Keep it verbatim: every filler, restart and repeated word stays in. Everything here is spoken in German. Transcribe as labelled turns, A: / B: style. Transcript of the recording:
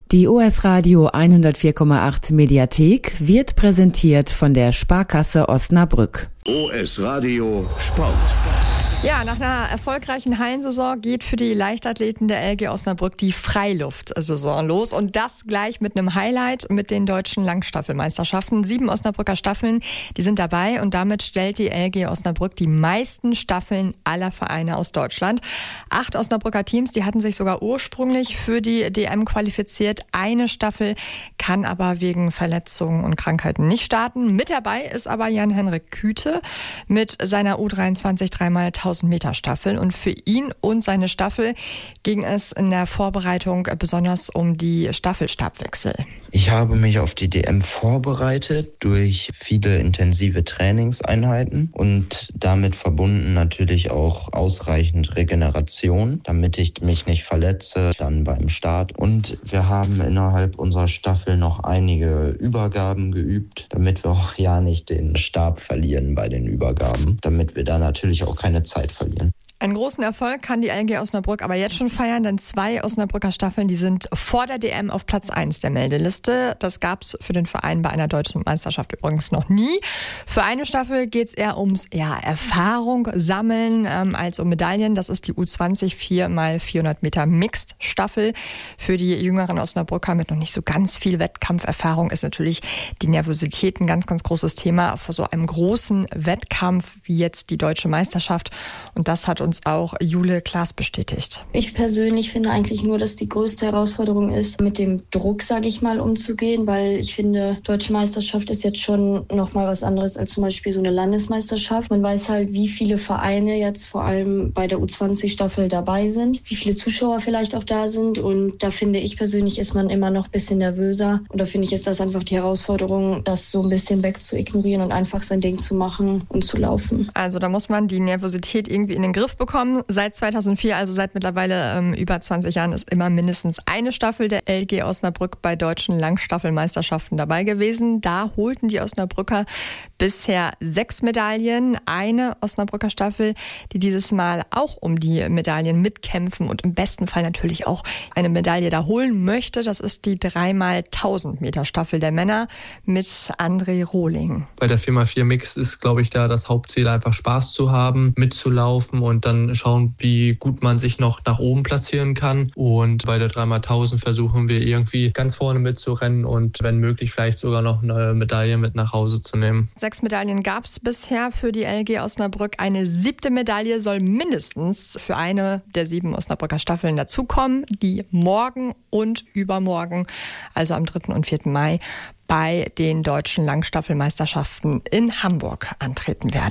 A: Die O S Radio hundertvier Komma acht Mediathek wird präsentiert von der Sparkasse Osnabrück.
B: O S Radio Sport.
C: Ja, nach einer erfolgreichen Hallensaison geht für die Leichtathleten der L G Osnabrück die Freiluftsaison los. Und das gleich mit einem Highlight mit den deutschen Langstaffelmeisterschaften. Sieben Osnabrücker Staffeln, die sind dabei. Und damit stellt die L G Osnabrück die meisten Staffeln aller Vereine aus Deutschland. Acht Osnabrücker Teams, die hatten sich sogar ursprünglich für die D M qualifiziert. Eine Staffel kann aber wegen Verletzungen und Krankheiten nicht starten. Mit dabei ist aber Jan-Henrik Küte mit seiner U dreiundzwanzig dreimal tausend Meter Staffel. Und für ihn und seine Staffel ging es in der Vorbereitung besonders um die Staffelstabwechsel.
D: Ich habe mich auf die D M vorbereitet durch viele intensive Trainingseinheiten und damit verbunden natürlich auch ausreichend Regeneration, damit ich mich nicht verletze dann beim Start. Und wir haben innerhalb unserer Staffel noch einige Übergaben geübt, damit wir auch ja nicht den Stab verlieren bei den Übergaben, damit wir da natürlich auch keine Zeit verlieren.
C: Einen großen Erfolg kann die L G Osnabrück aber jetzt schon feiern, denn zwei Osnabrücker Staffeln, die sind vor der D M auf Platz eins der Meldeliste. Das gab's für den Verein bei einer deutschen Meisterschaft übrigens noch nie. Für eine Staffel geht's eher ums ja, Erfahrung sammeln ähm, als um Medaillen. Das ist die U zwanzig vier mal vierhundert Meter Mixed Staffel. Für die jüngeren Osnabrücker mit noch nicht so ganz viel Wettkampferfahrung ist natürlich die Nervosität ein ganz, ganz großes Thema vor so einem großen Wettkampf wie jetzt die deutsche Meisterschaft. Und das hat uns auch Jule Klaas bestätigt.
E: Ich persönlich finde eigentlich nur, dass die größte Herausforderung ist, mit dem Druck, sage ich mal, umzugehen, weil ich finde, Deutsche Meisterschaft ist jetzt schon nochmal was anderes als zum Beispiel so eine Landesmeisterschaft. Man weiß halt, wie viele Vereine jetzt vor allem bei der U zwanzig Staffel dabei sind, wie viele Zuschauer vielleicht auch da sind, und da finde ich persönlich, ist man immer noch ein bisschen nervöser, und da finde ich, ist das einfach die Herausforderung, das so ein bisschen weg zu ignorieren und einfach sein Ding zu machen und zu laufen.
C: Also da muss man die Nervosität irgendwie in den Griff bekommen. Seit zweitausendvier, also seit mittlerweile ähm, über zwanzig Jahren, ist immer mindestens eine Staffel der L G Osnabrück bei deutschen Langstaffelmeisterschaften dabei gewesen. Da holten die Osnabrücker bisher sechs Medaillen. Eine Osnabrücker Staffel, die dieses Mal auch um die Medaillen mitkämpfen und im besten Fall natürlich auch eine Medaille da holen möchte. Das ist die drei mal tausend Meter Staffel der Männer mit André Rohling.
F: Bei der vier mal vier Mix ist, glaube ich, da das Hauptziel, einfach Spaß zu haben, mitzulaufen und dann schauen, wie gut man sich noch nach oben platzieren kann. Und bei der drei mal tausend versuchen wir irgendwie ganz vorne mitzurennen und wenn möglich vielleicht sogar noch eine Medaille mit nach Hause zu nehmen.
C: Sechs Medaillen gab es bisher für die L G Osnabrück. Eine siebte Medaille soll mindestens für eine der sieben Osnabrücker Staffeln dazukommen, die morgen und übermorgen, also am dritten und vierten Mai, bei den deutschen Langstaffelmeisterschaften in Hamburg antreten werden.